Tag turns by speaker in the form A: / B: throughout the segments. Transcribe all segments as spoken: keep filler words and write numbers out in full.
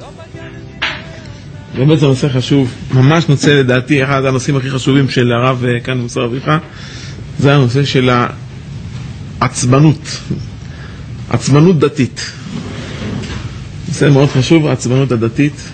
A: באמת זה נושא חשוב, ממש נושא לדעתי, אחד הנושאים הכי חשובים של הרב כאן במוסר אביך, זה הנושא של העצבנות, עצבנות דתית. נושא מאוד חשוב, העצבנות הדתית.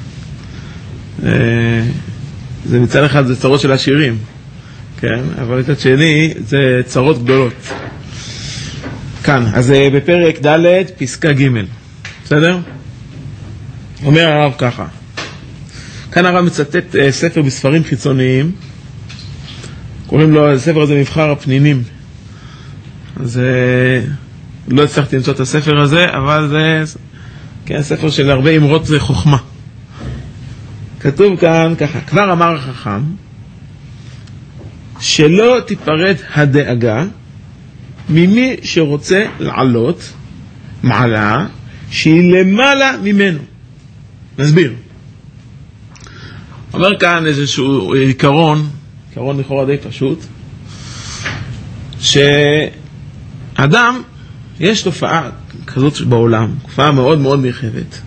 A: זה מצד אחד זה צרות של עשירים, כן? אבל מצד שני זה צרות גדולות. כאן, אז בפרק ד' פסקה ג', בסדר? אומר הרב ככה, כאן הרב מצטט ספר בספרים חיצוניים, קוראים לו, הספר הזה מבחר הפנינים, אז לא הצלחתי למצוא את הספר הזה, אבל זה כן, ספר של הרבה אמרות זה חוכמה. כתוב כאן ככה, כבר אמר החכם, שלא תיפרד הדאגה ממי שרוצה לעלות מעלה שהיא למעלה ממנו. נסביר. אומר כאן איזשהו עיקרון, עיקרון לכאורה די פשוט, שאדם, יש תופעה כזאת בעולם, תופעה מאוד מאוד נרחבת,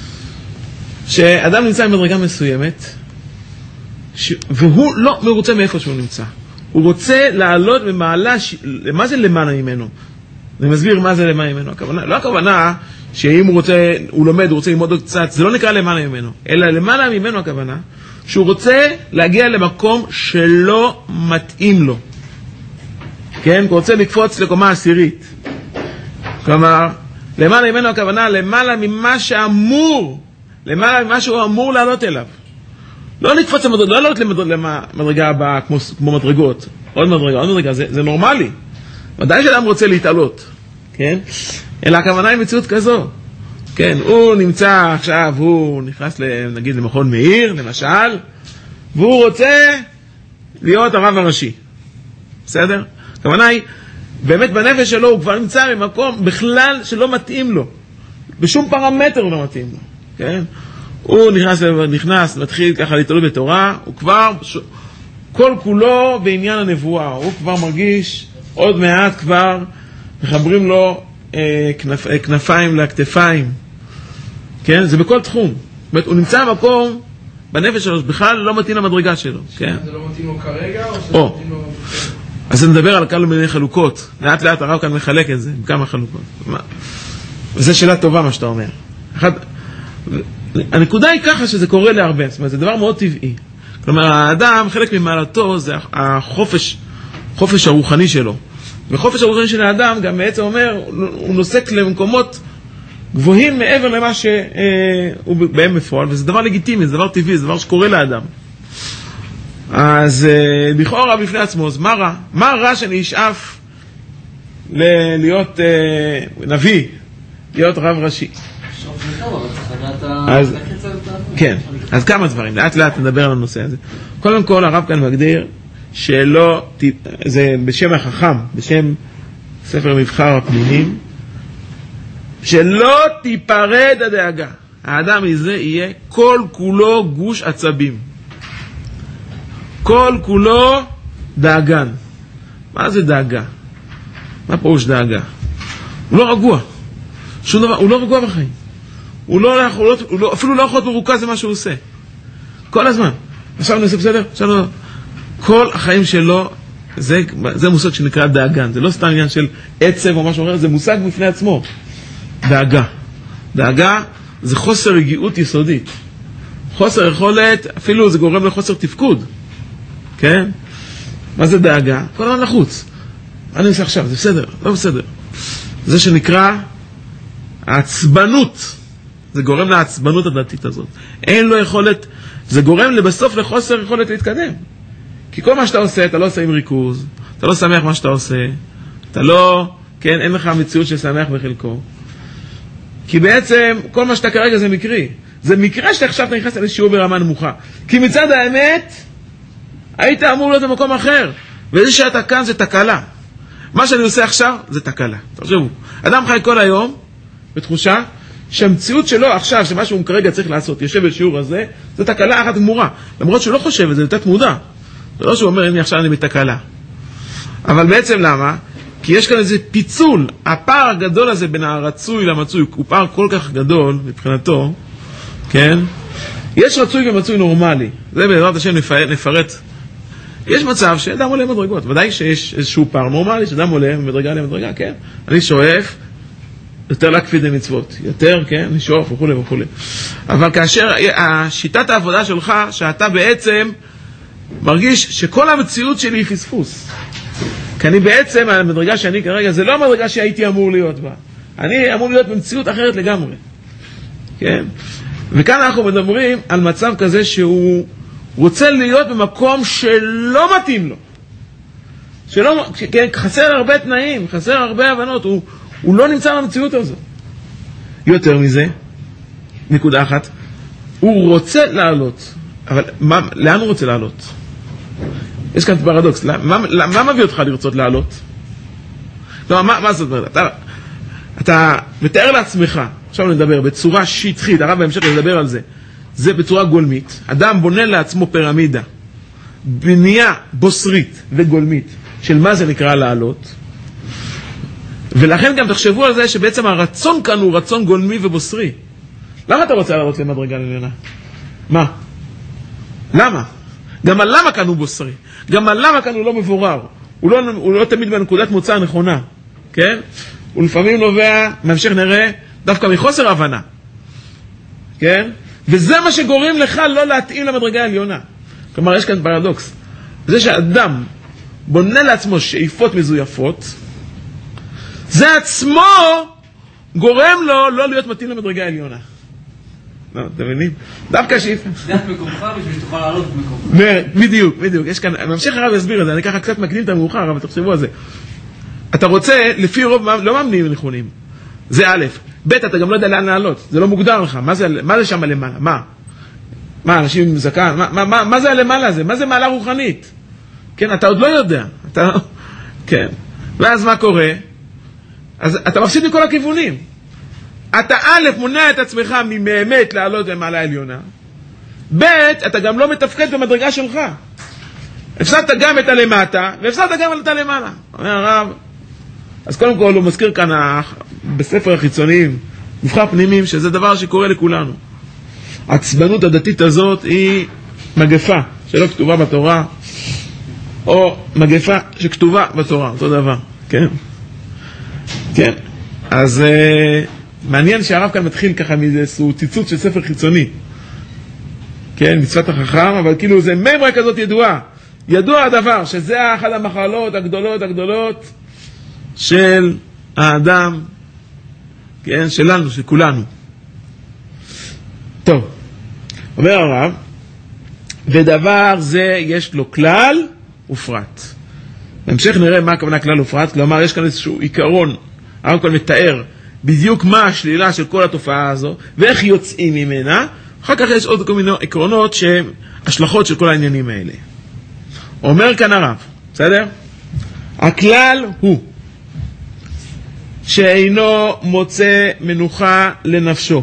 A: שאדם נמצא במדרגה מסוימת, ש... והוא לא מרוצה מאיפה שהוא נמצא. הוא רוצה לעלות במעלה, ש... מה זה למעלה ממנו? אני מסביר מה זה למעלה ממנו. הכוונה, לא הכוונה שאם הוא רוצה, הוא לומד, הוא רוצה ללמוד עוד קצת, זה לא נקרא למעלה ממנו, אלא למעלה ממנו הכוונה, שהוא רוצה להגיע למקום שלא מתאים לו. כן? הוא רוצה לקפוץ לקומה עשירית. כלומר, למעלה ממנו הכוונה, למעלה ממה שאמור, למעלה ממה שהוא אמור לעלות אליו. לא לקפוץ למדרגה, לא לעלות למדרגה הבאה כמו, כמו מדרגות. עוד מדרגה, עוד מדרגה, זה, זה נורמלי. ודאי שאדם רוצה להתעלות. כן? אלא הכוונה היא מציאות כזו. כן, הוא נמצא עכשיו, הוא נכנס נגיד למכון מאיר, למשל, והוא רוצה להיות הרב הראשי. בסדר? הכוונה היא, באמת בנפש שלו הוא כבר נמצא במקום בכלל שלא מתאים לו. בשום פרמטר הוא לא מתאים לו. כן? הוא נכנס, נכנס, מתחיל ככה להתעלות בתורה, הוא כבר, כל כולו בעניין הנבואה, הוא כבר מרגיש, עוד מעט כבר, מחברים לו אה, כנפ, אה, כנפיים לכתפיים. כן? זה בכל תחום. זאת אומרת, הוא נמצא במקום, בנפש שלו, בכלל לא מתאים למדרגה שלו. כן?
B: זה לא מתאים לו כרגע, או שזה
A: או.
B: מתאים לו...
A: אז נדבר על כמה מיני חלוקות. לאט לאט הרב כאן מחלק את זה, כמה חלוקות. וזו שאלה טובה מה שאתה אומר. אחד, הנקודה היא ככה שזה קורה להרבה, זאת אומרת, זה דבר מאוד טבעי. כלומר, האדם, חלק ממעלתו זה החופש, חופש הרוחני שלו. וחופש הרוחני של האדם גם בעצם אומר, הוא נוסק למקומות גבוהים מעבר למה שהוא בהם בפועל, וזה דבר לגיטימי, זה דבר טבעי, זה דבר שקורה לאדם. אז לכאורה בפני עצמו, אז מה רע? מה רע שאני אשאף להיות נביא, להיות רב ראשי? אז, כן, אז כמה דברים, לאט לאט נדבר על הנושא הזה. קודם כל הרב כאן מגדיר שלא, זה בשם החכם, בשם ספר מבחר הפנינים, שלא תיפרד הדאגה. האדם מזה יהיה כל כולו גוש עצבים, כל כולו דאגן. מה זה דאגה? מה פירוש דאגה? הוא לא רגוע, שום דבר, הוא לא רגוע בחיים. הוא לא, הוא לא, הוא לא, אפילו לא יכול להיות מרוכז למה שהוא עושה. כל הזמן. עכשיו אני עושה בסדר? עכשיו לא. כל החיים שלו, זה, זה מושג שנקרא דאגן. זה לא סתם עניין של עצב או משהו אחר, זה מושג בפני עצמו. דאגה. דאגה זה חוסר רגיעות יסודית. חוסר יכולת, אפילו זה גורם לחוסר תפקוד. כן? מה זה דאגה? כל הזמן לחוץ. מה אני עושה עכשיו? זה בסדר? לא בסדר. זה שנקרא העצבנות. זה גורם לעצבנות הדתית הזאת. אין לו יכולת, זה גורם לבסוף לחוסר יכולת להתקדם. כי כל מה שאתה עושה, אתה לא עושה עם ריכוז, אתה לא שמח מה שאתה עושה, אתה לא, כן, אין לך מציאות של שמח בחלקו. כי בעצם, כל מה שאתה כרגע זה מקרי. זה מקרה שאתה עכשיו נכנסת לשיעור ברמה נמוכה. כי מצד האמת, היית אמור להיות במקום אחר. וזה שאתה כאן זה תקלה. מה שאני עושה עכשיו זה תקלה. תחשבו, אדם חי כל היום בתחושה שהמציאות שלו עכשיו, שמה שהוא כרגע צריך לעשות, יושב בשיעור הזה, זה תקלה אחת גמורה. למרות שהוא לא חושב את זה, זה תת מודע. זה לא שהוא אומר, הנה עכשיו אני בתקלה. אבל בעצם למה? כי יש כאן איזה פיצול. הפער הגדול הזה בין הרצוי למצוי, הוא פער כל כך גדול מבחינתו, כן? יש רצוי ומצוי נורמלי, זה בעזרת השם נפרט. יש מצב שאדם עולה מדרגות, ודאי שיש איזשהו פער נורמלי, שאדם עולה מדרגה למדרגה, כן? אני שואף יותר להקפיד למצוות, יותר, כן? לשאוף וכו' וכו'. אבל כאשר השיטת העבודה שלך, שאתה בעצם מרגיש שכל המציאות שלי היא פספוס. כי אני בעצם, המדרגה שאני כרגע, זה לא המדרגה שהייתי אמור להיות בה. אני אמור להיות במציאות אחרת לגמרי. כן? וכאן אנחנו מדברים על מצב כזה שהוא רוצה להיות במקום שלא מתאים לו. שלא, כן, חסר הרבה תנאים, חסר הרבה הבנות, הוא, הוא לא נמצא במציאות הזו. יותר מזה, נקודה אחת, הוא רוצה לעלות, אבל מה, לאן הוא רוצה לעלות? יש כאן פרדוקס, מה, מה מביא אותך לרצות לעלות? לא, מה, מה זאת אומרת? אתה, אתה מתאר לעצמך, עכשיו נדבר, בצורה שטחית, הרב בהמשך לדבר על זה, זה בצורה גולמית, אדם בונה לעצמו פירמידה, בנייה בוסרית וגולמית, של מה זה נקרא לעלות, ולכן גם תחשבו על זה שבעצם הרצון כאן הוא רצון גולמי ובוסרי. למה אתה רוצה לעלות למדרגה עליונה? מה? למה? גם הלמה כאן הוא בוסרי, גם הלמה כאן הוא לא מבורר, הוא לא, הוא לא תמיד בנקודת מוצא הנכונה, כן? הוא לפעמים נובע, מהמשך נראה, דווקא מחוסר הבנה, כן? וזה מה שגורם לך לא להתאים למדרגה העליונה. כלומר, יש כאן פרדוקס. זה שאדם בונה לעצמו שאיפות מזויפות, זה עצמו גורם לו לא להיות מתאים למדרגה העליונה. לא, אתם מבינים? דווקא שאיפה.
C: זה את מקומך בשביל שתוכל לעלות במקומך.
A: בדיוק, בדיוק. יש כאן, ממשיך הרב יסביר את זה, אני ככה קצת מקדים את המאוחר, אבל תחשבו על זה. אתה רוצה, לפי רוב, לא מאמנים נכונים. זה א', ב', אתה גם לא יודע לאן לעלות, זה לא מוגדר לך. מה זה, מה זה שם למעלה? מה? מה, אנשים עם זקן? מה, מה, מה, מה זה הלמעלה הזה? מה זה מעלה רוחנית? כן, אתה עוד לא יודע. אתה, כן. ואז מה קורה? אז אתה מפסיד מכל הכיוונים. אתה א', מונע את עצמך ממאמת לעלות למעלה העליונה. ב', אתה גם לא מתפקד במדרגה שלך. הפסדת גם את הלמטה, והפסדת גם את הלמעלה. אומר הרב, אז קודם כל הוא מזכיר כאן בספר החיצוניים, מבחר פנימיים, שזה דבר שקורה לכולנו. העצבנות הדתית הזאת היא מגפה שלא כתובה בתורה, או מגפה שכתובה בתורה, אותו דבר, כן? כן. אז uh, מעניין שהרב כאן מתחיל ככה מאיזשהו ציטוט של ספר חיצוני. כן, מצוות החכם, אבל כאילו זה ממרה כזאת ידועה. ידוע הדבר שזה אחת המחלות הגדולות הגדולות של האדם, כן, שלנו, של כולנו. טוב, אומר הרב, ודבר זה יש לו כלל ופרט. בהמשך נראה מה הכוונה כלל ופרט, כלומר יש כאן איזשהו עיקרון, הרב כאן מתאר בדיוק מה השלילה של כל התופעה הזו, ואיך יוצאים ממנה, אחר כך יש עוד כל מיני עקרונות שהן השלכות של כל העניינים האלה. אומר כאן הרב, בסדר? הכלל הוא שאינו מוצא מנוחה לנפשו,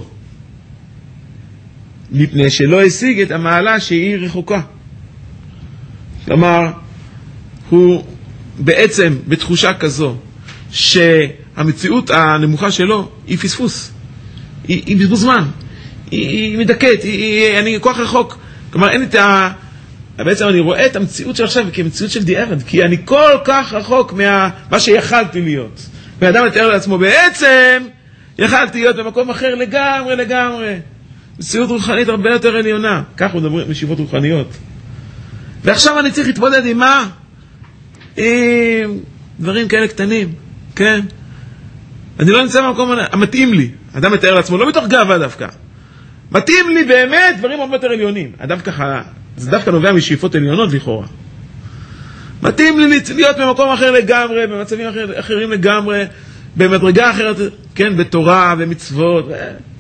A: מפני שלא השיג את המעלה שהיא רחוקה. כלומר, הוא בעצם בתחושה כזו שהמציאות הנמוכה שלו היא פספוס, היא, היא בזבוז זמן, היא, היא מדכאת, היא, היא, אני כוח רחוק. כלומר, אין את ה... בעצם אני רואה את המציאות של עכשיו כמציאות של דיעבד, כי אני כל כך רחוק מה מה שיכלתי להיות. ואדם מתאר לעצמו, בעצם יכלתי להיות במקום אחר לגמרי, לגמרי. מציאות רוחנית הרבה יותר עליונה. כך הוא מדבר משיבות רוחניות. ועכשיו אני צריך להתמודד עם מה? עם דברים כאלה קטנים, כן? אני לא נמצא במקום המתאים לי. אדם מתאר לעצמו, לא מתוך גאווה דווקא. מתאים לי באמת דברים הרבה יותר עליונים. אדם ככה, זה דווקא נובע משאיפות עליונות לכאורה. מתאים לי להיות במקום אחר לגמרי, במצבים אחר, אחרים לגמרי, במדרגה אחרת, כן, בתורה ומצוות.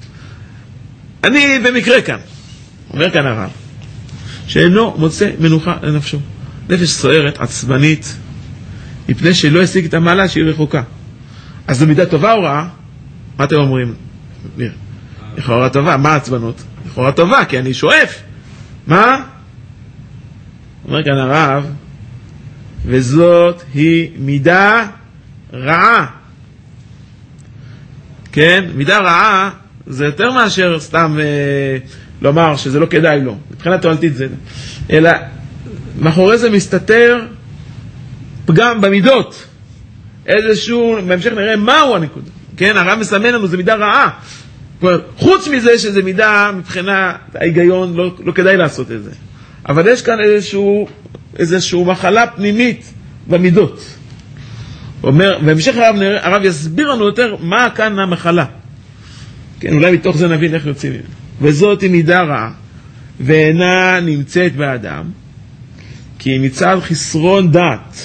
A: אני במקרה כאן, אומר כאן הרב, שאינו מוצא מנוחה לנפשו. נפש סוערת, עצבנית, מפני שלא השיג את המעלה שהיא רחוקה. אז זו מידה טובה או רעה? מה אתם אומרים? לכאורה טובה, מה העצבנות? לכאורה טובה, כי אני שואף. מה? אומר כאן הרב, וזאת היא מידה רעה. כן? מידה רעה, זה יותר מאשר סתם אה, לומר שזה לא כדאי לו. מבחינת תועלתית זה. אלא, מאחורי זה מסתתר פגם במידות. איזשהו, בהמשך נראה מהו הנקודה. כן, הרב מסמן לנו, זה מידה רעה. חוץ מזה שזה מידה, מבחינת ההיגיון, לא, לא כדאי לעשות את זה. אבל יש כאן איזשהו, איזשהו מחלה פנימית במידות. אומר, בהמשך הרב, הרב יסביר לנו יותר מה כאן המחלה. כן, אולי מתוך זה נבין איך יוצאים ממנו. וזאת היא מידה רעה, ואינה נמצאת באדם, כי היא מצד חסרון דעת.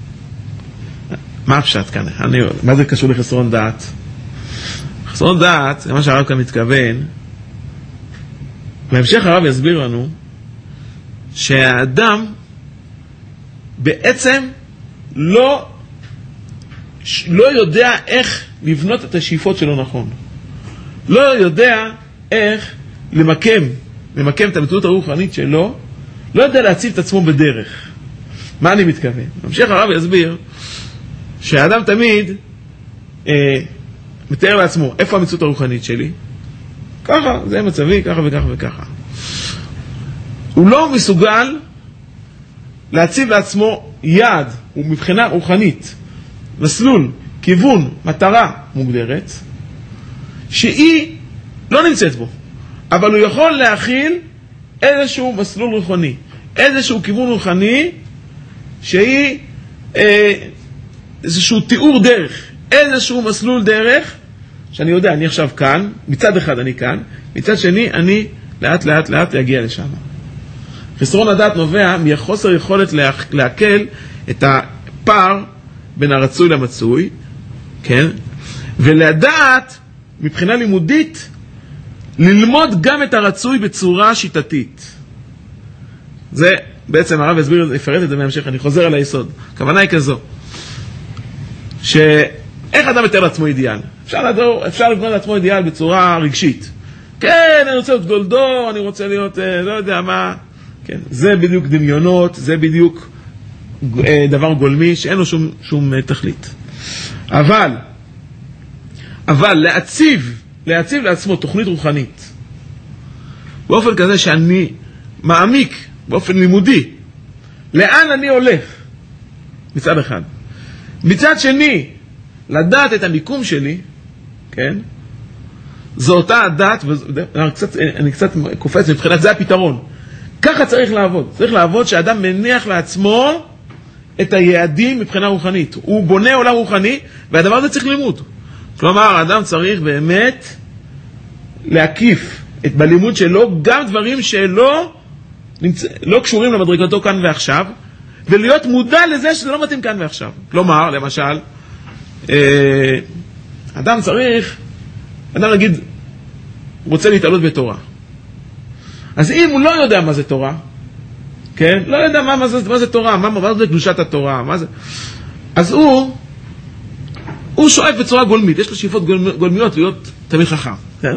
A: מה הפשט כאן? אני, מה זה קשור לחסרון דעת? חסרון דעת, זה מה שהרב כאן מתכוון. בהמשך הרב יסביר לנו, שהאדם בעצם לא, לא יודע איך לבנות את השאיפות שלו נכון. לא יודע איך למקם, למקם את המציאות הרוחנית שלו, לא יודע להציב את עצמו בדרך. מה אני מתכוון? בהמשך הרב יסביר שהאדם תמיד אה, מתאר לעצמו איפה המציאות הרוחנית שלי, ככה, זה מצבי, ככה וככה וככה. הוא לא מסוגל להציב לעצמו יעד, ומבחינה רוחנית, מסלול, כיוון, מטרה מוגדרת, שהיא לא נמצאת בו, אבל הוא יכול להכיל איזשהו מסלול רוחני, איזשהו כיוון רוחני, שהיא אה, איזשהו תיאור דרך, איזשהו מסלול דרך, שאני יודע, אני עכשיו כאן, מצד אחד אני כאן, מצד שני אני לאט לאט לאט להגיע לשם. חסרון הדעת נובע מחוסר יכולת להקל את הפער בין הרצוי למצוי, כן? ולדעת, מבחינה לימודית, ללמוד גם את הרצוי בצורה שיטתית. זה בעצם הרב יסביר, יפרט את זה בהמשך, אני חוזר על היסוד. הכוונה היא כזו, שאיך אדם מתאר לעצמו אידיאל? אפשר, לדור, אפשר לבנות לעצמו אידיאל בצורה רגשית. כן, אני רוצה להיות גדול דור, אני רוצה להיות, לא יודע מה, כן, זה בדיוק דמיונות, זה בדיוק דבר גולמי שאין לו שום, שום תכלית. אבל, אבל להציב, להציב לעצמו תוכנית רוחנית, באופן כזה שאני מעמיק, באופן לימודי, לאן אני הולך, מצד אחד. מצד שני, לדעת את המיקום שלי, כן, זו אותה הדעת, ואני קצת, אני קצת קופץ מבחינת, זה הפתרון. ככה צריך לעבוד. צריך לעבוד שאדם מניח לעצמו את היעדים מבחינה רוחנית. הוא בונה עולם רוחני, והדבר הזה צריך לימוד. כלומר, האדם צריך באמת להקיף את בלימוד שלו גם דברים שלא נמצא, לא קשורים למדרגתו כאן ועכשיו, ולהיות מודע לזה שזה לא מתאים כאן ועכשיו. כלומר, למשל, אה, אדם צריך, אדם נגיד, רוצה להתעלות בתורה. אז אם הוא לא יודע מה זה תורה, כן? לא יודע מה, מה, זה, מה זה תורה, מה, מה זה קדושת התורה, מה זה... אז הוא, הוא שואף בצורה גולמית, יש לו שאיפות גול, גולמיות להיות תמיד חכם, כן?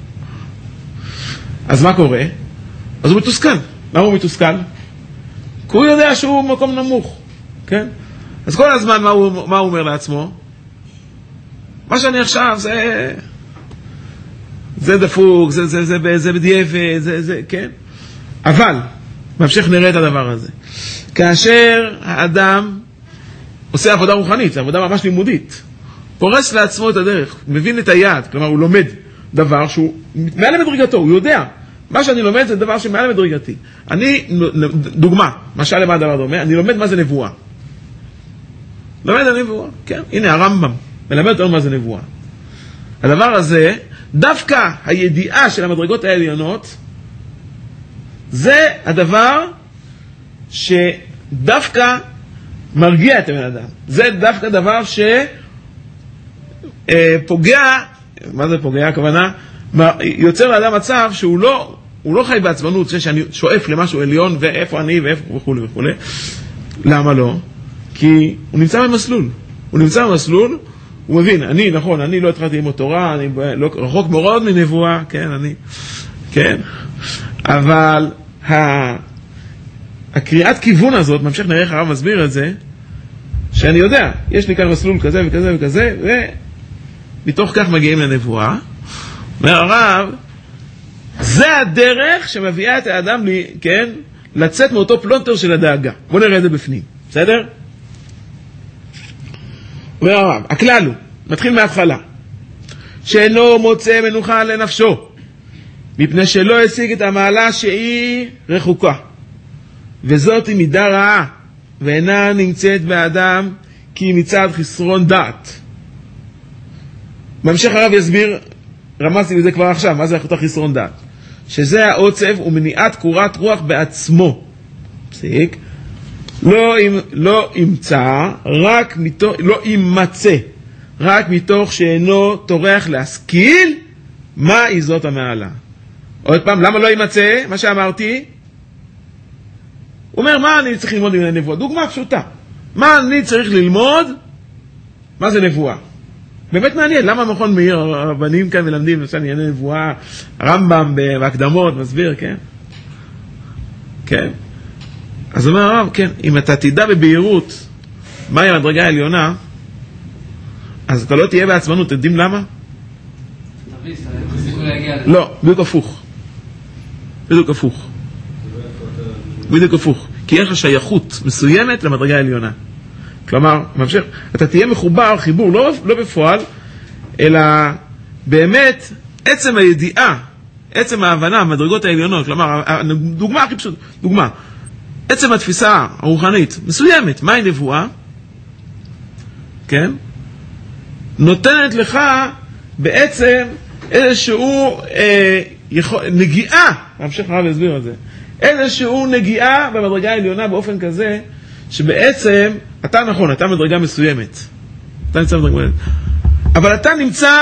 A: אז מה קורה? אז הוא מתוסכל. למה הוא מתוסכל? כי הוא יודע שהוא מקום נמוך, כן? אז כל הזמן מה הוא, מה הוא אומר לעצמו? מה שאני עכשיו זה... זה דפוק, זה, זה, זה, זה, זה בדיעבד, זה, זה, כן? אבל, בהמשך נראה את הדבר הזה. כאשר האדם עושה עבודה רוחנית, עבודה ממש לימודית, פורס לעצמו את הדרך, מבין את היעד, כלומר הוא לומד דבר שהוא מעל למדרגתו, הוא יודע. מה שאני לומד זה דבר שמעל למדרגתי. אני, דוגמה, משל למה הדבר דומה, אני לומד מה זה נבואה. לומד על נבואה, כן? הנה הרמב"ם, מלמד אותנו מה זה נבואה. הדבר הזה, דווקא הידיעה של המדרגות העליונות, זה הדבר שדווקא מרגיע את הבן אדם. זה דווקא דבר שפוגע, מה זה פוגע? הכוונה, יוצר לאדם מצב שהוא לא, הוא לא חי בעצבנות, זה שאני שואף למשהו עליון ואיפה אני ואיפה וכו' וכו'. למה לא? כי הוא נמצא במסלול. הוא נמצא במסלול, הוא מבין, אני, נכון, אני לא התחלתי עם התורה, אני לא, רחוק מאוד מנבואה, כן, אני, כן, אבל ה, הקריאת כיוון הזאת, ממשיך נראה איך הרב מסביר את זה, שאני יודע, יש לי כאן מסלול כזה וכזה וכזה, ומתוך כך מגיעים לנבואה, אומר הרב, זה הדרך שמביאה את האדם, לי, כן, לצאת מאותו פלונטר של הדאגה. בוא נראה את זה בפנים, בסדר? אומר הרב, הכלל הוא, מתחיל מההתחלה, שאינו מוצא מנוחה לנפשו, מפני שלא השיג את המעלה שהיא רחוקה, וזאת היא מידה רעה, ואינה נמצאת באדם כי מצד חסרון דעת. בהמשך הרב יסביר, רמזתי בזה כבר עכשיו, מה זה אותה חסרון דעת? שזה העוצב ומניעת קורת רוח בעצמו. פסיק. לא, לא ימצא, רק מתוך, לא ימצא, רק מתוך שאינו טורח להשכיל מה היא זאת המעלה. עוד פעם, למה לא ימצא? מה שאמרתי, הוא אומר, מה אני צריך ללמוד עם הנבואה? דוגמה פשוטה. מה אני צריך ללמוד? מה זה נבואה? באמת מעניין, למה מכון מאיר, הרבנים כאן מלמדים, למשל ענייני נבואה, הרמב"ם בהקדמות, מסביר, כן? כן. אז אומר הרב, כן, אם אתה תדע בבהירות מהי המדרגה העליונה, אז אתה לא תהיה בעצמנות, אתם יודעים למה? לא, בדיוק הפוך. בדיוק הפוך. בדיוק הפוך. כי יש לך שייכות מסוימת למדרגה העליונה. כלומר, ממשיך, אתה תהיה מחובר, חיבור, לא, לא בפועל, אלא באמת עצם הידיעה, עצם ההבנה, המדרגות העליונות, כלומר, דוגמה הכי פשוט, דוגמה, עצם התפיסה הרוחנית, מסוימת, מהי נבואה, כן? נותנת לך בעצם איזשהו אה, יכול, נגיעה, ממשיך הרב להסביר על זה, איזשהו נגיעה במדרגה העליונה באופן כזה, שבעצם, אתה נכון, אתה מדרגה מסוימת. אתה נמצא מדרגה מסוימת. אבל אתה נמצא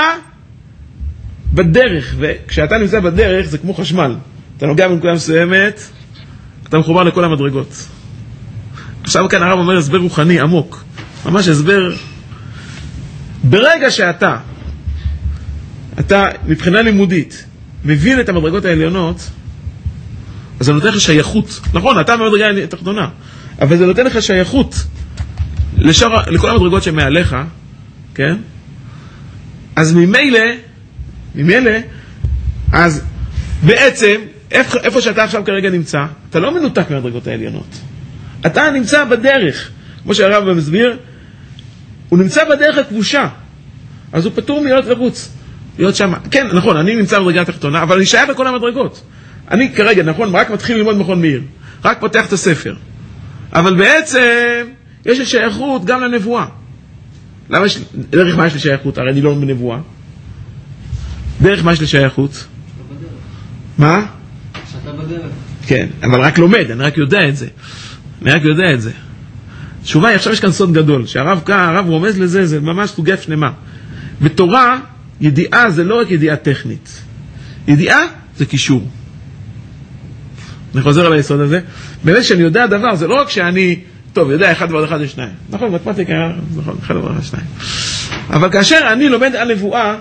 A: בדרך, וכשאתה נמצא בדרך זה כמו חשמל. אתה נוגע בנקודה מסוימת, אתה מחובר לכל המדרגות. עכשיו כאן הרב אומר הסבר רוחני עמוק. ממש הסבר, ברגע שאתה, אתה מבחינה לימודית, מבין את המדרגות העליונות, אז זה נותן לך שייכות. נכון, אתה במדרגה התחתונה. אבל זה נותן לך שייכות לשאר, לכל המדרגות שמעליך, כן? אז ממילא, ממילא, אז בעצם, איפה, איפה שאתה עכשיו כרגע נמצא, אתה לא מנותק מהמדרגות העליונות. אתה נמצא בדרך, כמו שהרב מסביר, הוא נמצא בדרך הכבושה, אז הוא פטור מלהיות לרוץ, להיות שם. כן, נכון, אני נמצא במדרגה התחתונה, אבל אני שייך לכל המדרגות. אני כרגע, נכון, רק מתחיל ללמוד מכון מאיר, רק פותח את הספר. אבל בעצם יש שייכות גם לנבואה. למה יש, דרך מה יש לשייכות? הרי אני לא בנבואה. דרך מה יש לשייכות? מה?
C: שאתה בדרך.
A: כן, אבל רק לומד, אני רק יודע את זה. אני רק יודע את זה. תשובה, עכשיו יש כאן סוד גדול, שהרב כאן, הרב רומז לזה, זה ממש סוגיה שלמה. בתורה, ידיעה זה לא רק ידיעה טכנית. ידיעה זה קישור. אני חוזר על היסוד הזה. באמת שאני יודע דבר, זה לא רק שאני, טוב, יודע, אחד ועוד אחד זה שניים. נכון, מתמטיקה, נכון, אחד ועוד אחד שניים. אבל כאשר אני לומד על נבואה,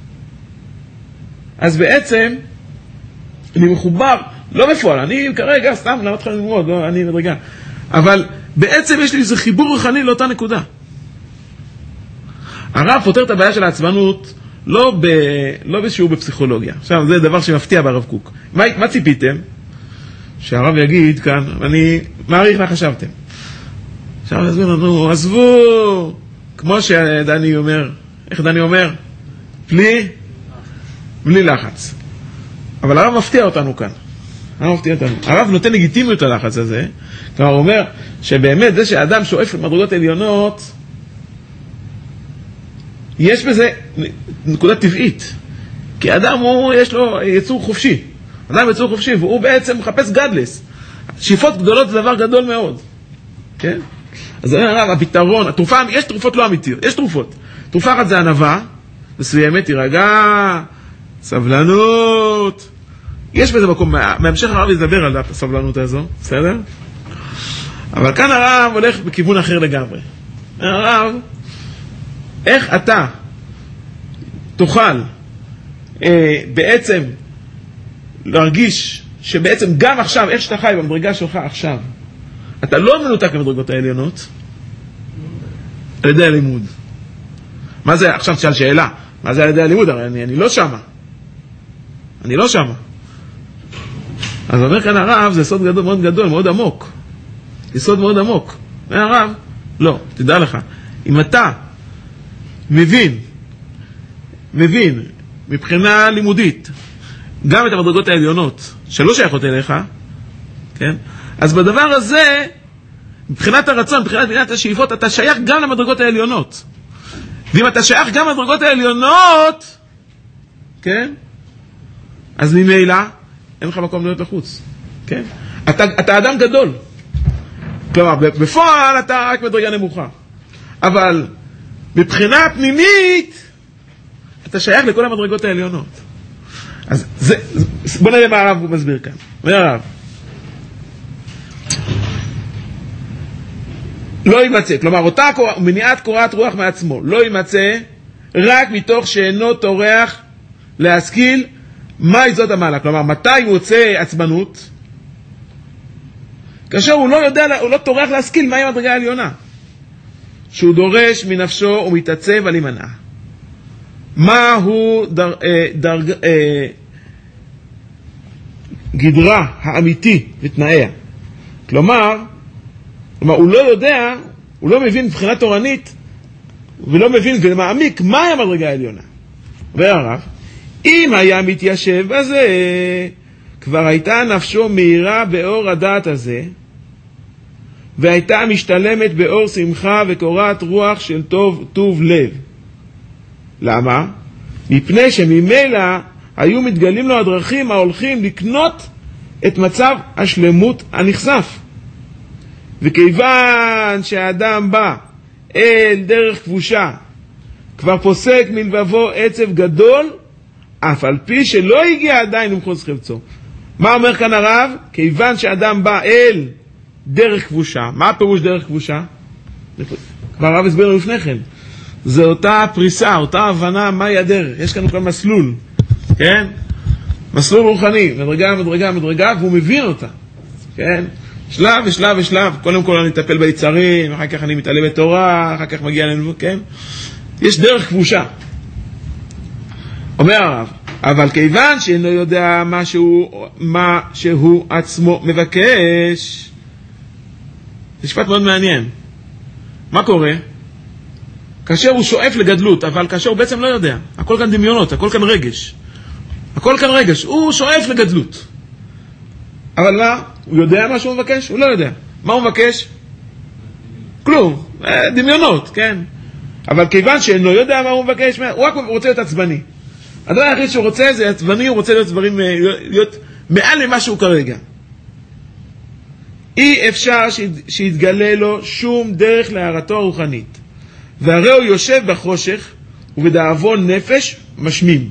A: אז בעצם, אני מחובר, לא בפועל, אני כרגע סתם, למה אתכם ללמוד, לא, אני מדרגה. אבל בעצם יש לי איזה חיבור רוחני לאותה נקודה. הרב פותר את הבעיה של העצבנות, לא, ב, לא בשיעור בפסיכולוגיה. עכשיו, זה דבר שמפתיע ברב קוק. מה, מה ציפיתם? שהרב יגיד כאן, אני מעריך מה חשבתם. שהרב יסביר לנו, עזבו, כמו שדני אומר, איך דני אומר? בלי, בלי לחץ. אבל הרב מפתיע אותנו כאן. הרב מפתיע אותנו. הרב נותן לגיטימיות ללחץ הזה, כלומר הוא אומר שבאמת זה שהאדם שואף למדרגות עליונות, יש בזה נקודה טבעית. כי האדם הוא, יש לו יצור חופשי. אדם יצור חופשי, והוא בעצם מחפש גדלס. שאיפות גדולות זה דבר גדול מאוד. כן? אז זה הרב, הפתרון, התרופה, יש תרופות לא אמיתיות, יש תרופות. תרופה אחת זה ענווה, מסוימת, תירגע, סבלנות. יש בזה מקום, בהמשך הרב ידבר על הסבלנות הזו, בסדר? אבל כאן הרב הולך בכיוון אחר לגמרי. הרב, איך אתה תוכל אה, בעצם להרגיש שבעצם גם עכשיו, איך שאתה חי במדרגה שלך עכשיו, אתה לא מנותק במדרגות העליונות על ידי הלימוד. מה זה, עכשיו תשאל שאלה, מה זה על ידי הלימוד? הרי אני, אני לא שמה. אני לא שמה. אז אומר כאן הרב, זה סוד גדול, מאוד גדול, מאוד עמוק. זה סוד מאוד עמוק. אומר הרב, לא, תדע לך, אם אתה מבין, מבין, מבחינה לימודית, גם את המדרגות העליונות, שלא שייכות אליך, כן? אז בדבר הזה, מבחינת הרצון, מבחינת מבחינת השאיפות, אתה שייך גם למדרגות העליונות. ואם אתה שייך גם למדרגות העליונות, כן? אז ממילא, אין לך מקום להיות לחוץ. כן? אתה, אתה אדם גדול. כלומר, בפועל אתה רק מדרגה נמוכה. אבל מבחינה פנימית, אתה שייך לכל המדרגות העליונות. אז זה, בוא נראה מה הרב הוא מסביר כאן. מה הרב? לא יימצא, כלומר, אותה מניעת קורת רוח מעצמו, לא יימצא רק מתוך שאינו טורח להשכיל מהי זאת המעלה. כלומר, מתי הוא יוצא עצבנות? כאשר הוא לא יודע, הוא לא טורח להשכיל מהי המדרגה העליונה. שהוא דורש מנפשו ומתעצב על הימנע. מהו דר, אה, דרג, אה, גדרה האמיתי ותנאיה. כלומר, כלומר, הוא לא יודע, הוא לא מבין מבחינה תורנית, ולא מבין ומעמיק מהי המדרגה העליונה. והרב, אם היה מתיישב בזה, כבר הייתה נפשו מהירה באור הדעת הזה, והייתה משתלמת באור שמחה וקורת רוח של טוב, טוב לב. למה? מפני שממילא היו מתגלים לו הדרכים ההולכים לקנות את מצב השלמות הנחשף. וכיוון שהאדם בא אל דרך כבושה, כבר פוסק מלבבו עצב גדול, אף על פי שלא הגיע עדיין למחוז חפצו. מה אומר כאן הרב? כיוון שאדם בא אל דרך כבושה. מה הפירוש דרך כבושה? כבר הרב הסביר לפני כן. זה אותה פריסה, אותה הבנה מהי הדרך. יש כאן כל מסלול, כן? מסלול רוחני, מדרגה, מדרגה, מדרגה, והוא מבין אותה, כן? שלב ושלב ושלב. קודם כל אני אטפל ביצרים, אחר כך אני מתעלה בתורה, אחר כך מגיע לנו, כן? יש דרך כבושה. אומר הרב, אבל כיוון שאינו יודע מה שהוא, מה שהוא עצמו מבקש, זה שפט מאוד מעניין. מה קורה? כאשר הוא שואף לגדלות, אבל כאשר הוא בעצם לא יודע. הכל כאן דמיונות, הכל כאן רגש. הכל כאן רגש. הוא שואף לגדלות. אבל מה? הוא יודע מה שהוא מבקש? הוא לא יודע. מה הוא מבקש? כלום. דמיונות, כן? אבל כיוון שאינו יודע מה הוא מבקש, הוא רק רוצה להיות עצבני. הדבר היחיד שהוא רוצה זה עצבני, הוא רוצה להיות דברים, להיות מעל למה שהוא כרגע. אי אפשר שיתגלה לו שום דרך להערתו הרוחנית. והרי הוא יושב בחושך ובדאבון נפש משמים.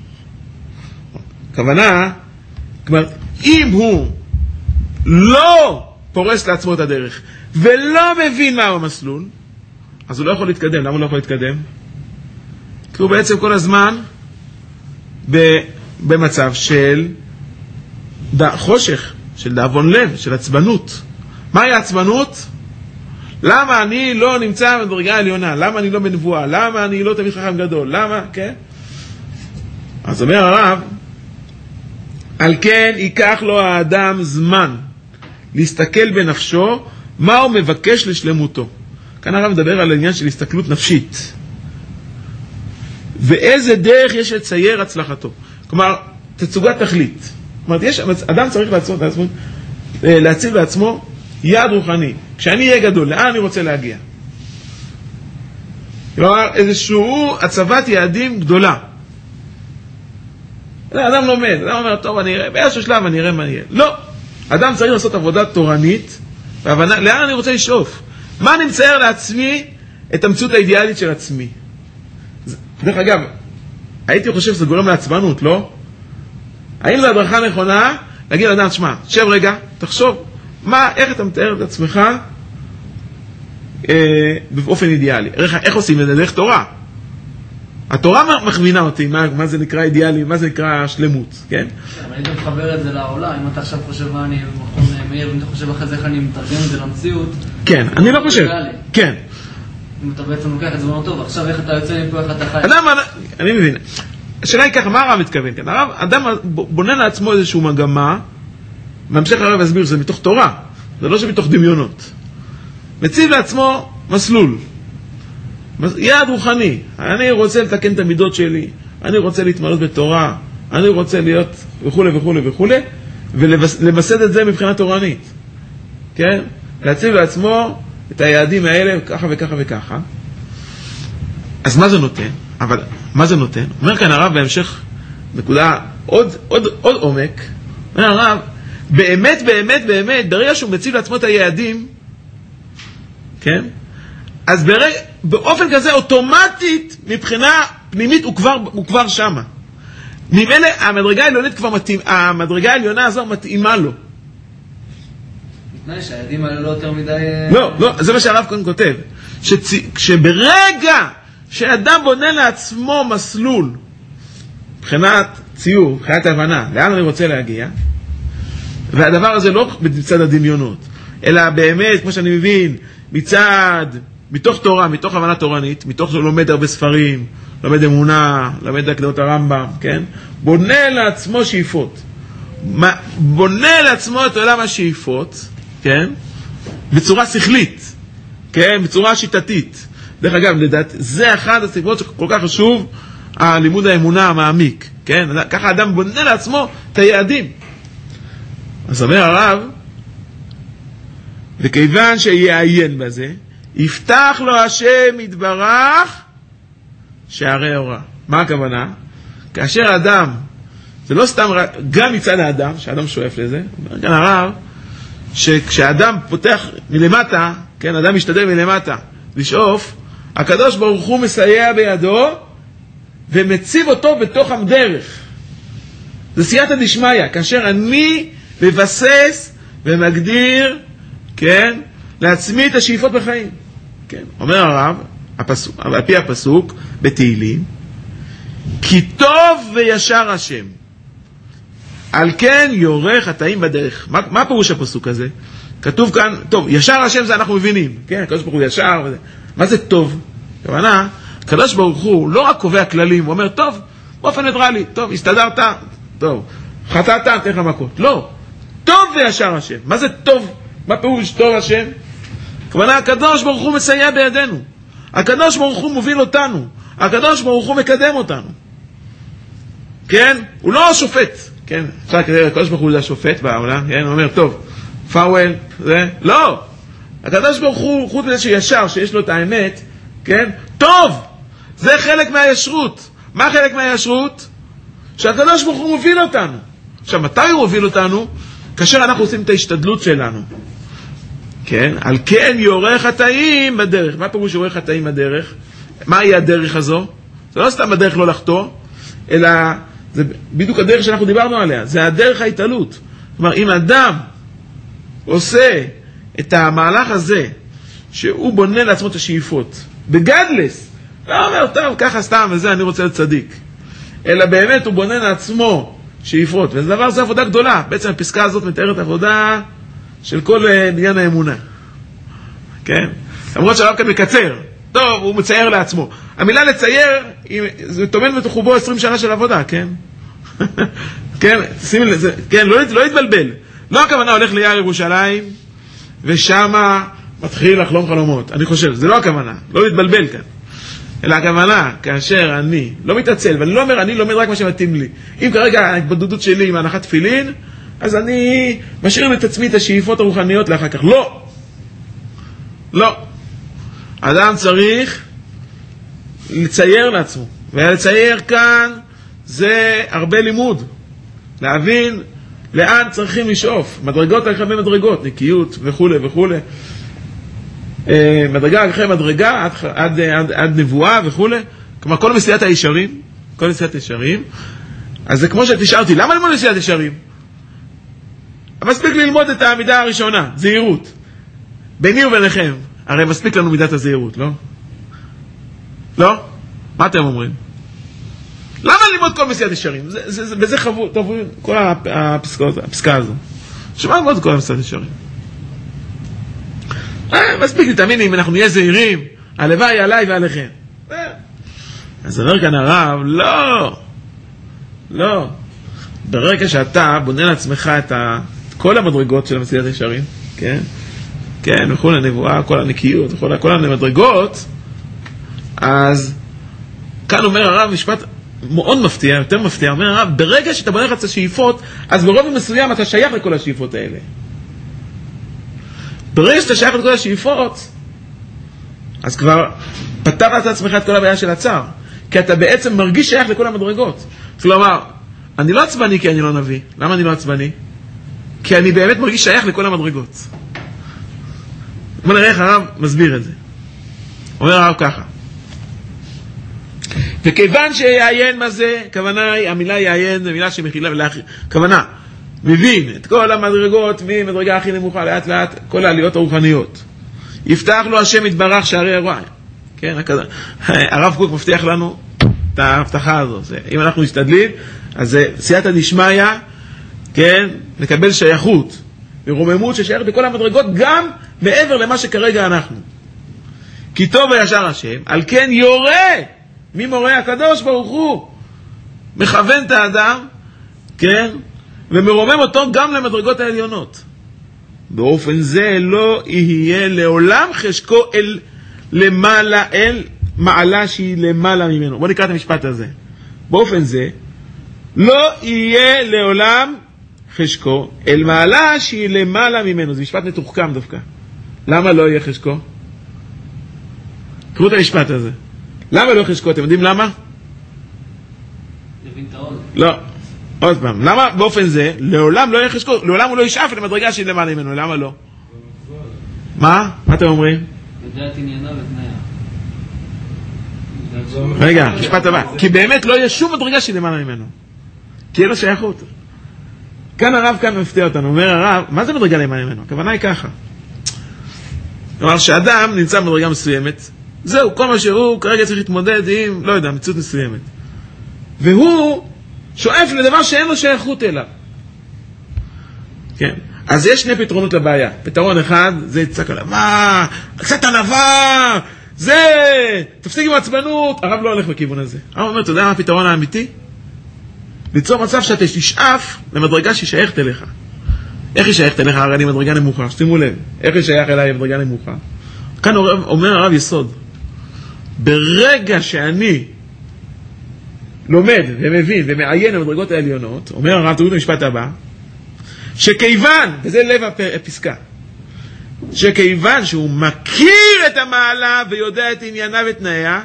A: כוונה, כלומר, אם הוא לא פורס לעצמו את הדרך ולא מבין מהו המסלול, אז הוא לא יכול להתקדם. למה הוא לא יכול להתקדם? כי הוא בעצם כל הזמן במצב של חושך, של דאבון לב, של עצבנות. מהי העצבנות? למה אני לא נמצא במדרגה העליונה? למה אני לא בנבואה? למה אני לא תמיד חכם גדול? למה? כן? אז אומר הרב, על כן ייקח לו האדם זמן להסתכל בנפשו מה הוא מבקש לשלמותו. כאן הרב מדבר על העניין של הסתכלות נפשית. ואיזה דרך יש לצייר הצלחתו. כלומר, תצוגת תכלית. כלומר, יש, אדם צריך לעצמו, לעצמו, להציב לעצמו יעד רוחני. כשאני אהיה גדול, לאן אני רוצה להגיע? כלומר, איזשהו הצבת יעדים גדולה. אדם לומד, אדם אומר, טוב, אני אראה, באיזשהו שלב אני אראה מה יהיה. לא. אדם צריך לעשות עבודה תורנית, והבנה, לאן אני רוצה לשאוף? מה אני מצייר לעצמי את המציאות האידיאלית של עצמי? דרך אגב, הייתי חושב שזה גורם לעצבנות, לא? האם זו הדרכה נכונה? להגיד לאדם, תשמע, שב רגע, תחשוב, מה, איך אתה מתאר את עצמך אה, באופן אידיאלי? איך, איך עושים את זה? דרך תורה. התורה מכווינה אותי, מה, מה זה נקרא אידיאלי, מה זה נקרא שלמות, כן?
C: אבל אני גם מחבר את זה לעולם, אם אתה עכשיו חושב מה אני מכון מאיר, אם אתה חושב אחרי זה איך אני מתרגם את זה למציאות.
A: כן, אני לא חושב, כן.
C: אם אתה בעצם לוקח את זה מאוד טוב, עכשיו איך אתה יוצא מפה, איך אתה חי?
A: אדם, אני מבין, השאלה היא ככה, מה הרב מתכוון כאן? הרב, אדם בונה לעצמו איזושהי מגמה, בהמשך הרב יסביר שזה מתוך תורה, זה לא שמתוך דמיונות. מציב לעצמו מסלול, יעד רוחני, אני רוצה לתקן את המידות שלי, אני רוצה להתמלות בתורה, אני רוצה להיות וכו' וכו' וכו', ולמסד את זה מבחינה תורנית. כן? להציב לעצמו את היעדים האלה ככה וככה וככה. אז מה זה נותן? אבל מה זה נותן? אומר כאן הרב בהמשך נקודה עוד, עוד, עוד עומק. אומר הרב, באמת, באמת, באמת, ברגע שהוא מציב לעצמו את היעדים, כן? אז ברגע, באופן כזה אוטומטית, מבחינה פנימית, הוא כבר, הוא כבר שמה. ממילא המדרגה העליונית כבר מתאים, המדרגה העליונה הזו מתאימה לו.
C: נתנאי שהיעדים האלה לא יותר מדי...
A: לא, לא, זה מה שהרב כאן כותב. שצ... שברגע שאדם בונה לעצמו מסלול, מבחינת ציור, מבחינת הבנה, לאן אני רוצה להגיע, והדבר הזה לא מצד הדמיונות, אלא באמת, כמו שאני מבין, מצד, מתוך תורה, מתוך הבנה תורנית, מתוך שהוא לומד הרבה ספרים, לומד אמונה, לומד הקדמות הרמב"ם, כן? בונה לעצמו שאיפות. בונה לעצמו את עולם השאיפות, כן? בצורה שכלית, כן? בצורה שיטתית. דרך אגב, לדעת, זה אחד הסיבות שכל כך חשוב, הלימוד האמונה המעמיק, כן? ככה אדם בונה לעצמו את היעדים. אז אומר הרב, וכיוון שיעיין בזה, יפתח לו השם יתברך שערי אורה. מה הכוונה? כאשר האדם, זה לא סתם, גם מצד האדם, שהאדם שואף לזה, אומר כאן הרב, שכשהאדם פותח מלמטה, כן, אדם משתדל מלמטה, לשאוף, הקדוש ברוך הוא מסייע בידו, ומציב אותו בתוך הדרך. זה סייעתא דשמיא, כאשר אני מבסס ומגדיר, כן, לעצמי את השאיפות בחיים. כן, אומר הרב, הפסוק, על פי הפסוק, בתהילים, כי טוב וישר השם, על כן יורה חטאים בדרך. מה, מה פירוש הפסוק הזה? כתוב כאן, טוב, ישר השם זה אנחנו מבינים, כן, הקדוש ברוך הוא ישר, וזה. מה זה טוב? כוונה, הקדוש ברוך הוא לא רק קובע כללים, הוא אומר, טוב, באופן ניטרלי, טוב, הסתדרת, טוב, חטאת, תן לך מכות. לא, טוב וישר השם. מה זה טוב? מה פירוש טוב השם? כוונה, הקדוש ברוך הוא מסייע בידינו. הקדוש ברוך הוא מוביל אותנו. הקדוש ברוך הוא מקדם אותנו. כן? הוא לא השופט. כן? אפשר כדי, הקדוש ברוך הוא זה השופט בעולם. כן? הוא אומר, טוב, פאוול, זה? לא! הקדוש ברוך הוא, חוץ מזה שישר, שיש לו את האמת, כן? טוב! זה חלק מהישרות. מה חלק מהישרות? שהקדוש ברוך הוא מוביל אותנו. עכשיו, מתי הוא מוביל אותנו? כאשר אנחנו עושים את ההשתדלות שלנו. כן? על כן יורה חטאים בדרך. מה פירוש יורה חטאים בדרך? מהי הדרך הזו? זה לא סתם הדרך לא לחטוא, אלא זה בדיוק הדרך שאנחנו דיברנו עליה. זה הדרך ההתעלות. כלומר, אם אדם עושה את המהלך הזה, שהוא בונה לעצמו את השאיפות, בגדלס, לא אומר, טוב, ככה סתם, וזה אני רוצה לצדיק. אלא באמת הוא בונה לעצמו שאיפות, וזה דבר, זה עבודה גדולה. בעצם הפסקה הזאת מתארת עבודה של כל עניין האמונה. כן? למרות שהרב כאן מקצר. טוב, הוא מצייר לעצמו. המילה לצייר, זה תומן בתוכו בו עשרים שנה של עבודה, כן? כן, שימי לזה, כן, לא, לא יתבלבל. לא הכוונה הולך ליער ירושלים, ושמה מתחיל לחלום חלומות. אני חושב, זה לא הכוונה. לא יתבלבל כאן. אלא הכוונה, כאשר אני לא מתעצל, ואני לא אומר, אני לומד רק מה שמתאים לי. אם כרגע ההתבודדות שלי עם הנחת תפילין, אז אני משאיר את עצמי את השאיפות הרוחניות לאחר כך. לא. לא. אדם צריך לצייר לעצמו. ולצייר כאן זה הרבה לימוד. להבין לאן צריכים לשאוף. מדרגות אחרי מדרגות, נקיות וכו' וכו'. מדרגה אחרי מדרגה, עד, עד, עד, עד נבואה וכו'. כלומר, כל מסילת הישרים, כל מסילת הישרים. אז זה כמו שתשארתי, למה ללמוד מסילת הישרים? מספיק ללמוד את העמידה הראשונה, זהירות. ביני וביניכם, הרי מספיק לנו מידת הזהירות, לא? לא? מה אתם אומרים? למה ללמוד כל מסילת ישרים? זה, זה, זה, בזה חוו, טוב, כל הפסקאות, הפסקה הזו. שמה ללמוד כל מסילת ישרים? אה, מספיק לתאמיני, אם אנחנו נהיה זהירים, הלוואי עליי ועליכם. אה. אז אומר כאן הרב, לא. לא. ברגע שאתה בונה לעצמך את ה... כל המדרגות של מסילת ישרים, כן? כן, וכל הנבואה, כל הנקיות, כל, כל המדרגות, אז כאן אומר הרב משפט מאוד מפתיע, יותר מפתיע, אומר הרב, ברגע שאתה בונה לך את השאיפות, אז ברוב מסוים אתה שייך לכל השאיפות האלה. ברגע שאתה שייך לכל השאיפות, אז כבר פתרת את עצמך את כל הבעיה של הצער, כי אתה בעצם מרגיש שייך לכל המדרגות. כלומר, אני לא עצבני כי אני לא נביא. למה אני לא עצבני? כי אני באמת מרגיש שייך לכל המדרגות. בוא נראה איך הרב מסביר את זה. אומר הרב ככה. וכיוון שיעיין מה זה, כוונה היא, המילה יעיין זה מילה שמכילה ולאחר. כוונה, מבין את כל המדרגות ממדרגה הכי נמוכה לאט לאט, כל העליות הרוחניות. יפתח לו השם יתברך שערי הרואה. כן, הרב קוק מבטיח לנו את ההבטחה הזו. אם אנחנו משתדלים, אז זה סייעתא דשמיא, כן, לקבל שייכות ורוממות ששייכת בכל המדרגות, גם מעבר למה שכרגע אנחנו. כי טוב וישר השם, על כן יורה, מי מורה? הקדוש ברוך הוא. מכוון את האדם, כן, ומרומם אותו גם למדרגות העליונות. באופן זה לא יהיה לעולם חשקו אל למעלה, אל מעלה שהיא למעלה ממנו. בוא נקרא את המשפט הזה. באופן זה, לא יהיה לעולם חשקו אל מעלה שהיא למעלה ממנו. זה משפט מתוחכם דווקא. למה לא יהיה חשקו? קראו את המשפט הזה. למה לא חשקו? אתם יודעים למה?
C: יבין את העול.
A: לא. עוד פעם. למה באופן זה, לעולם לא יהיה חשקו? לעולם הוא לא ישאף למדרגה שהיא למעלה ממנו. למה לא? מה? מה אתם אומרים?
C: יודע את עניינה ותנאיה.
A: רגע, משפט הבא. כי באמת לא יהיה שום מדרגה שהיא למעלה ממנו. כי אין לו שייכות. כאן הרב כאן מפתיע אותנו. אומר הרב, מה זה מדרגה למעלה ממנו? הכוונה היא ככה. כלומר, שאדם נמצא במדרגה מסוימת, זהו, כל מה שהוא כרגע צריך להתמודד עם, לא יודע, מציאות מסוימת. והוא שואף לדבר שאין לו שייכות אליו. כן. אז יש שני פתרונות לבעיה. פתרון אחד, זה יצעק עליו, מה? קצת ענווה! זה! תפסיק עם עצבנות! הרב לא הולך בכיוון הזה. הרב אומר, אתה יודע מה הפתרון האמיתי? ליצור מצב שאתה תשאף למדרגה שהיא שייכת אליך. איך היא שייכת אליך? הרי אני מדרגה נמוכה. שתימו לב. איך היא שייך אליי מדרגה נמוכה? כאן אומר הרב יסוד. ברגע שאני לומד ומבין ומעיין במדרגות העליונות, אומר הרב, תראו את המשפט הבא, שכיוון, וזה לב הפסקה, שכיוון שהוא מכיר את המעלה ויודע את עניינה ותנאיה,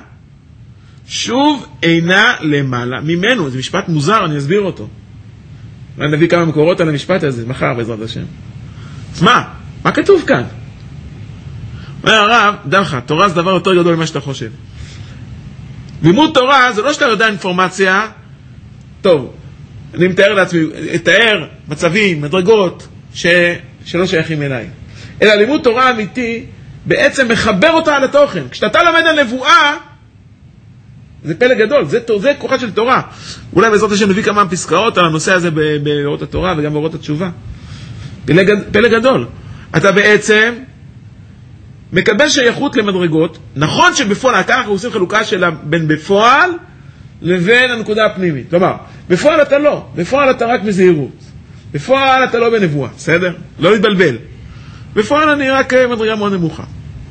A: שוב אינה למעלה ממנו. זה משפט מוזר, אני אסביר אותו. אני נביא כמה מקורות על המשפט הזה, מחר בעזרת השם. אז מה? מה כתוב כאן? אומר הרב, דע לך, תורה זה דבר יותר גדול ממה שאתה חושב. לימוד תורה זה לא שאתה יודע אינפורמציה, טוב, אני מתאר לעצמי, אתאר מצבים, מדרגות, ש... שלא שייכים אליי. אלא לימוד תורה אמיתי, בעצם מחבר אותה על התוכן. כשאתה לומד על נבואה, זה פלא גדול, זה, זה כוחה של תורה. אולי בעזרת השם נביא כמה פסקאות על הנושא הזה באורות התורה וגם באורות התשובה. פלא, פלא גדול. אתה בעצם מקבל שייכות למדרגות. נכון שבפועל, אתה אנחנו עושים חלוקה שלה בין בפועל לבין הנקודה הפנימית. כלומר, בפועל אתה לא. בפועל אתה רק בזהירות. בפועל אתה לא בנבואה, בסדר? לא להתבלבל. בפועל אני רק מדרגה מאוד נמוכה.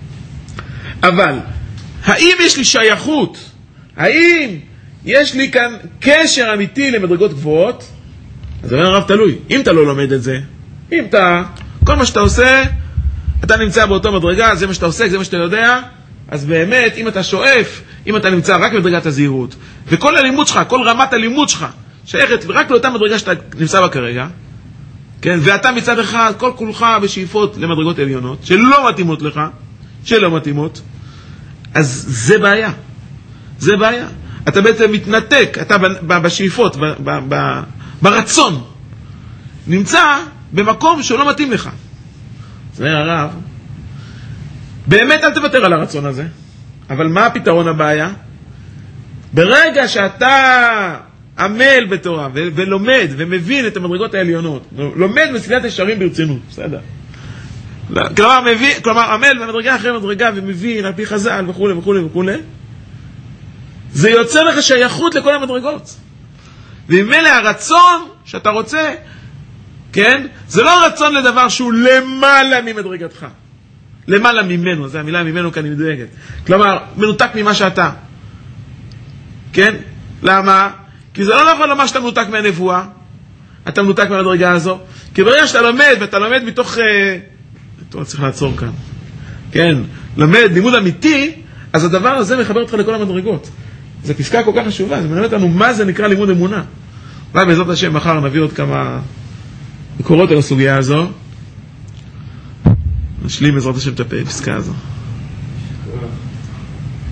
A: אבל, האם יש לי שייכות? האם יש לי כאן קשר אמיתי למדרגות גבוהות? אז אומר הרב, תלוי. אם אתה לא לומד את זה, אם אתה, כל מה שאתה עושה, אתה נמצא באותו מדרגה, זה מה שאתה עושה, זה מה שאתה יודע, אז באמת, אם אתה שואף, אם אתה נמצא רק בדרגת הזהירות, וכל הלימוד שלך, כל רמת הלימוד שלך, שייכת רק לאותה מדרגה שאתה נמצא בה כרגע, כן, ואתה מצד אחד, כל כולך בשאיפות למדרגות עליונות, שלא מתאימות לך, שלא מתאימות, אז זה בעיה. זה בעיה. אתה בעצם מתנתק, אתה בשאיפות, ב, ב, ב, ברצון, נמצא במקום שלא מתאים לך. זה אומר הרב, באמת אל תוותר על הרצון הזה, אבל מה הפתרון הבעיה? ברגע שאתה עמל בתורה ו- ולומד ומבין את המדרגות העליונות, לומד מסילת ישרים ברצינות, בסדר? כלומר, מביא, כלומר, עמל במדרגה אחרי מדרגה ומבין על פי חז"ל וכו' וכו' וכו', זה יוצר לך שייכות לכל המדרגות. וממילא הרצון שאתה רוצה, כן? זה לא רצון לדבר שהוא למעלה ממדרגתך. למעלה ממנו, זה המילה ממנו כאן היא מדויקת. כלומר, מנותק ממה שאתה. כן? למה? כי זה לא נכון לומר שאתה מנותק מהנבואה. אתה מנותק מהמדרגה הזו. כי ברגע שאתה לומד, ואתה לומד מתוך... אתה צריך לעצור כאן. כן? לומד לימוד אמיתי, אז הדבר הזה מחבר אותך לכל המדרגות. זו פסקה כל כך חשובה, זה מלמד אותנו מה זה נקרא לימוד אמונה. ובעזרת השם מחר נביא עוד כמה מקורות על הסוגיה הזו. נשלים בעזרת השם את הפסקה הזו.